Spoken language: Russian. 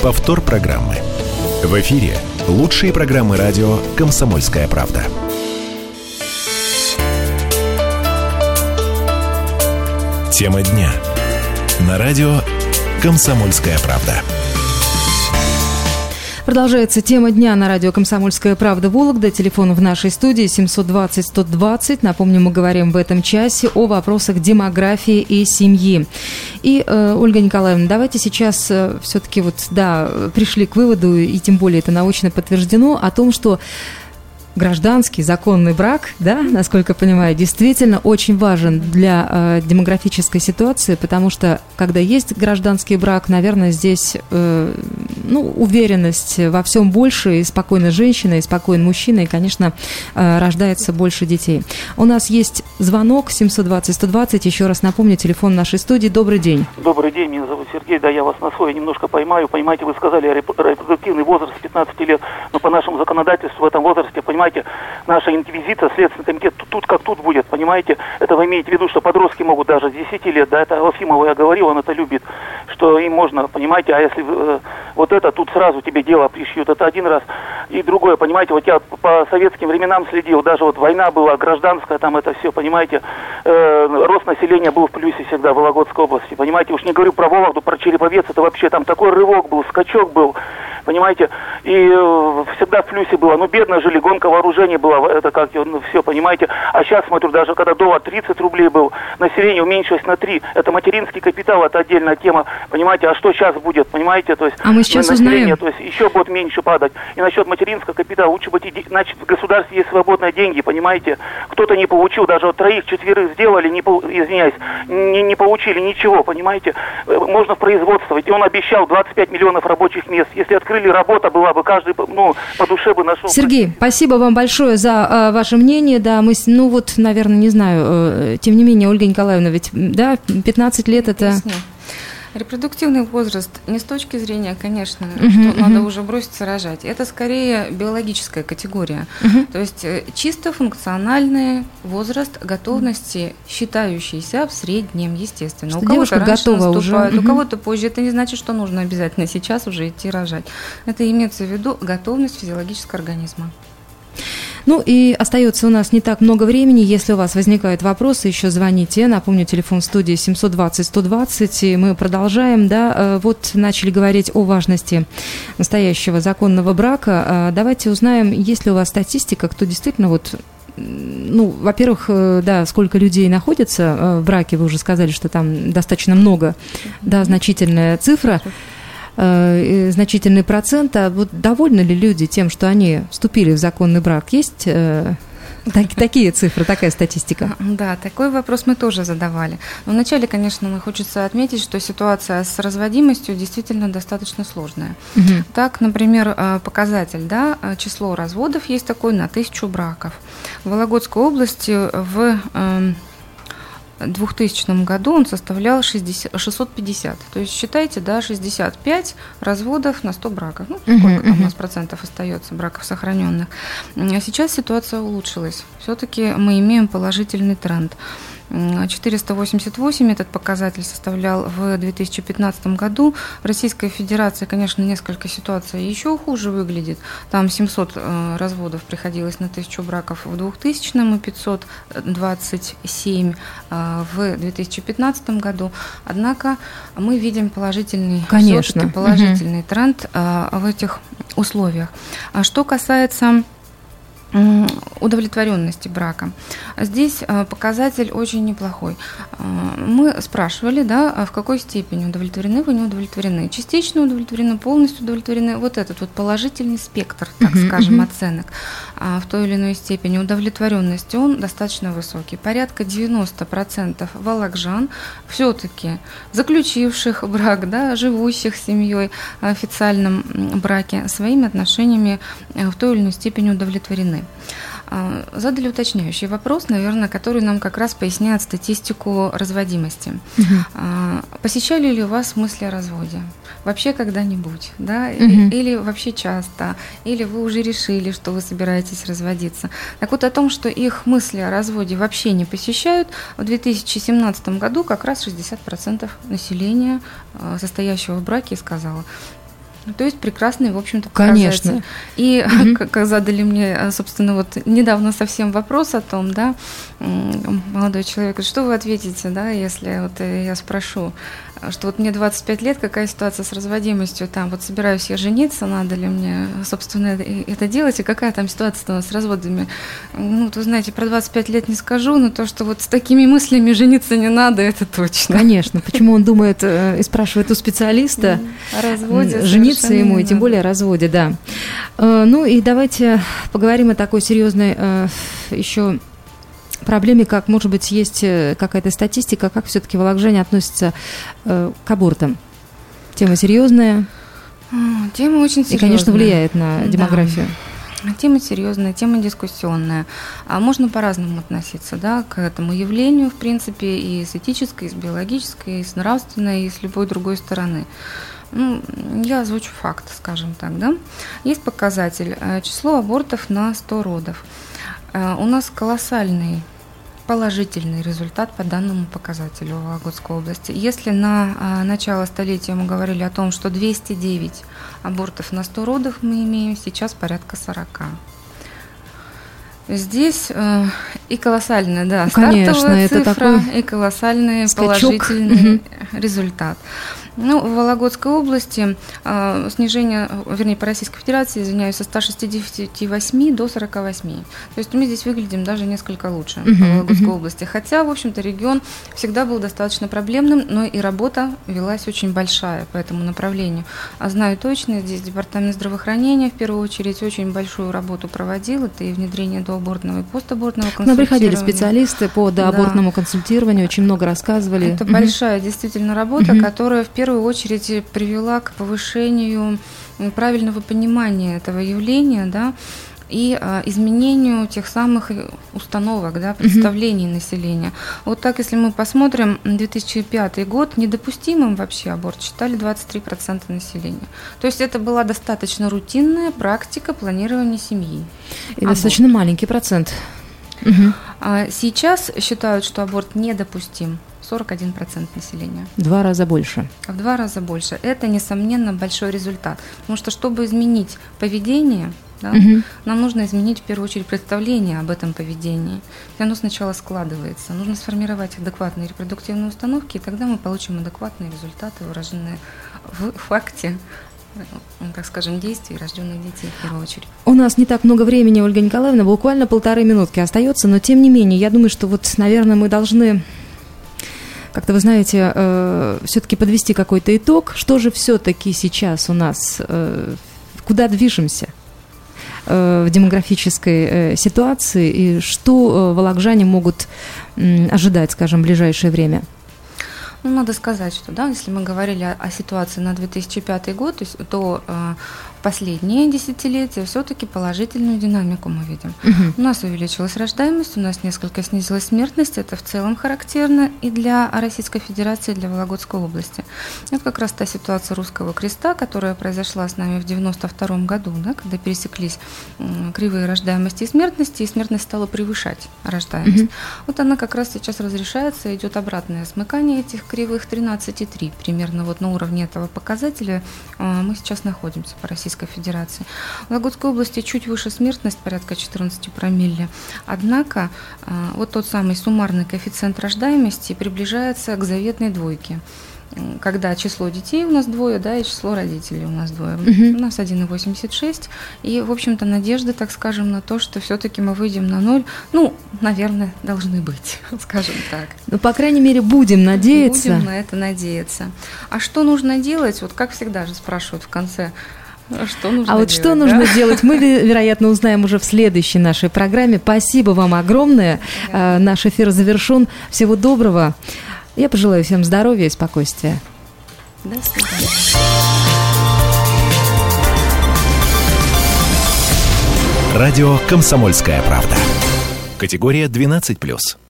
Повтор программы. В эфире лучшие программы радио «Комсомольская правда». Тема дня. На радио «Комсомольская правда». Продолжается тема дня на радио «Комсомольская правда» Вологда. Телефон в нашей студии 720-120. Напомню, мы говорим в этом часе о вопросах демографии и семьи. И, Ольга Николаевна, давайте сейчас все-таки пришли к выводу, и тем более это научно подтверждено, о том, что гражданский, законный брак, да, насколько я понимаю, действительно очень важен для демографической ситуации, потому что, когда есть гражданский брак, наверное, здесь уверенность во всем больше, и спокойно женщина, и спокойно мужчина, и, конечно, рождается больше детей. У нас есть звонок 720-120, еще раз напомню, телефон нашей студии. Добрый день. Добрый день, меня зовут Сергей, да, я вас на свой немножко поймаю. Понимаете, вы сказали репродуктивный возраст 15 лет, но по нашему законодательству в этом возрасте, понимаете, наша инквизиция, Следственный комитет, тут как тут будет, понимаете? Это вы имеете в виду, что подростки могут даже с 10 лет, да, это Алфимова я говорил, он это любит, что им можно, понимаете, а если тут сразу тебе дело пришьют, это один раз. И другое, понимаете, вот я по советским временам следил, даже вот война была, гражданская, там это все, понимаете, рост населения был в плюсе всегда в Вологодской области, понимаете, уж не говорю про Вологду, про Череповец, это вообще там такой рывок был, скачок был, понимаете, и всегда в плюсе было, бедно жили, гонка вооружений была, это как, все, понимаете, а сейчас, смотрю, даже когда доллар 30 рублей был, население уменьшилось на 3, это материнский капитал, это отдельная тема, понимаете, а что сейчас будет, понимаете, то есть... А мы сейчас узнаем. То есть еще будет меньше падать, и насчет материнского капитала, лучше бы, значит, в государстве есть свободные деньги, понимаете, кто-то не получил, даже вот 3-4 сделали, не получили ничего, понимаете, можно в производство, и он обещал 25 миллионов рабочих мест, если открыли, работа была бы, каждый, по душе бы нашел. Сергей, спасибо вам большое за ваше мнение, да, мы, наверное, не знаю, тем не менее, Ольга Николаевна, ведь, да, 15 лет это... Репродуктивный возраст не с точки зрения, конечно, что надо уже броситься рожать. Это скорее биологическая категория. То есть чисто функциональный возраст готовности, считающийся в среднем, естественно. Что у кого-то раньше наступает, уже. У кого-то позже. Это не значит, что нужно обязательно сейчас уже идти рожать. Это имеется в виду готовность физиологического организма. И остается у нас не так много времени. Если у вас возникают вопросы, еще звоните. Напомню, телефон в студии 720-120. И мы продолжаем. Да, вот начали говорить о важности настоящего законного брака. Давайте узнаем, есть ли у вас статистика, кто действительно во-первых, да, сколько людей находится в браке. Вы уже сказали, что там достаточно много, да, значительная цифра. Значительный процент, а вот довольны ли люди тем, что они вступили в законный брак? Есть такие цифры, такая статистика? Да, такой вопрос мы тоже задавали. Но вначале, конечно, хочется отметить, что ситуация с разводимостью действительно достаточно сложная. Так, например, показатель, да, число разводов есть такой на 1000 браков. В Вологодской области в 2000 году он составлял 650. То есть считайте, да, 65 разводов на 100 браков. Сколько там у нас процентов остается браков сохраненных. А сейчас ситуация улучшилась. Все-таки мы имеем положительный тренд. 488 этот показатель составлял в 2015 году. В Российской Федерации, конечно, несколько ситуаций еще хуже выглядит. Там 700 разводов приходилось на 1000 браков в 2000 и 527 в 2015 году. Однако мы видим положительный тренд в этих условиях. А что касается удовлетворенности брака. Здесь показатель очень неплохой. Мы спрашивали, да, в какой степени удовлетворены вы, не удовлетворены. Частично удовлетворены, полностью удовлетворены. Вот этот вот положительный спектр, так скажем, оценок в той или иной степени удовлетворенности, он достаточно высокий. Порядка 90% волокжан, все-таки заключивших брак, да, живущих с семьей в официальном браке, своими отношениями в той или иной степени удовлетворены. Задали уточняющий вопрос, наверное, который нам как раз поясняет статистику разводимости. Посещали ли у вас мысли о разводе? Вообще когда-нибудь, да? Или вообще часто? Или вы уже решили, что вы собираетесь разводиться? Так вот, о том, что их мысли о разводе вообще не посещают, в 2017 году как раз 60% населения, состоящего в браке, сказало: То есть прекрасный, в общем-то, показатель. Конечно. И как задали мне, собственно, вот недавно совсем вопрос о том, да, молодой человек, что вы ответите, да, если вот я спрошу, что вот мне 25 лет, какая ситуация с разводимостью, там вот собираюсь я жениться, надо ли мне, собственно, это делать, и какая там ситуация с разводами. Ну, вы знаете, про 25 лет не скажу, но то, что вот с такими мыслями жениться не надо, это точно. Конечно. Почему он думает и спрашивает у специалиста о разводе, жениться ему, и тем более о разводе, да. Ну и давайте поговорим о такой серьезной еще проблеме, как, может быть, есть какая-то статистика, как все-таки вологоджане относятся к абортам. Тема серьезная. Тема очень серьезная. И, конечно, влияет на демографию. Да. Тема серьезная, тема дискуссионная. А можно по-разному относиться, да, к этому явлению, в принципе, и с этической, и с биологической, и с нравственной, и с любой другой стороны. Ну, я озвучу факт, скажем так, да. Есть показатель число абортов на 100 родов. У нас колоссальный положительный результат по данному показателю в Вологодской области. Если на начало столетия мы говорили о том, что 209 абортов на 100 родов мы имеем, сейчас порядка 40. Здесь и колоссальная, да, стартовая цифра, и колоссальный положительный результат. Ну, в Вологодской области снижение, вернее, по Российской Федерации, извиняюсь, со 168 до 48. То есть мы здесь выглядим даже несколько лучше по Вологодской области. Хотя, в общем-то, регион всегда был достаточно проблемным, но и работа велась очень большая по этому направлению. А знаю точно, здесь Департамент здравоохранения, в первую очередь, очень большую работу проводил. Это и внедрение доабортного и постабортного консультирования. Нам приходили специалисты по доабортному консультированию, очень много рассказывали. Это большая действительно работа, которая в первую очередь привела к повышению правильного понимания этого явления, да, и изменению тех самых установок, да, представлений населения. Вот так, если мы посмотрим, 2005 год, недопустимым вообще аборт считали 23% населения. То есть это была достаточно рутинная практика планирования семьи. И достаточно маленький процент. Сейчас считают, что аборт недопустим 41% населения. В 2 раза больше. В 2 раза больше. Это, несомненно, большой результат. Потому что, чтобы изменить поведение, да, нам нужно изменить, в первую очередь, представление об этом поведении. И оно сначала складывается. Нужно сформировать адекватные репродуктивные установки, и тогда мы получим адекватные результаты, выраженные в факте, так скажем, действий рожденных детей, в первую очередь. У нас не так много времени, Ольга Николаевна, буквально 1,5 минутки остается, но тем не менее, я думаю, что вот, наверное, мы должны как-то, вы знаете, все-таки подвести какой-то итог. Что же все-таки сейчас у нас, куда движемся в демографической ситуации, и что вологоджане могут ожидать, скажем, в ближайшее время? Ну, надо сказать, что, да, если мы говорили о ситуации на 2005 год, то в последние десятилетия все-таки положительную динамику мы видим. У нас увеличилась рождаемость, у нас несколько снизилась смертность, это в целом характерно и для Российской Федерации, и для Вологодской области. Это как раз та ситуация Русского Креста, которая произошла с нами в 1992 году, да, когда пересеклись кривые рождаемости и смертность стала превышать рождаемость. Вот она как раз сейчас разрешается, идет обратное смыкание этих кривых, 13,3 примерно вот на уровне этого показателя мы сейчас находимся по Российской Федерации. В Вологодской области чуть выше смертность, порядка 14 промилле. Однако вот тот самый суммарный коэффициент рождаемости приближается к заветной двойке. Когда число детей у нас 2, да, и число родителей у нас 2. У нас 1,86. И, в общем-то, надежды, так скажем, на то, что все-таки мы выйдем на 0, ну, наверное, должны быть, скажем так. Ну, по крайней мере, будем надеяться. Будем на это надеяться. А что нужно делать? Вот как всегда же спрашивают в конце. Что нужно делать, что нужно делать, мы, вероятно, узнаем уже в следующей нашей программе. Спасибо вам огромное. Наш эфир завершен. Всего доброго. Я пожелаю всем здоровья и спокойствия. До свидания. Радио «Комсомольская правда». Категория 12+.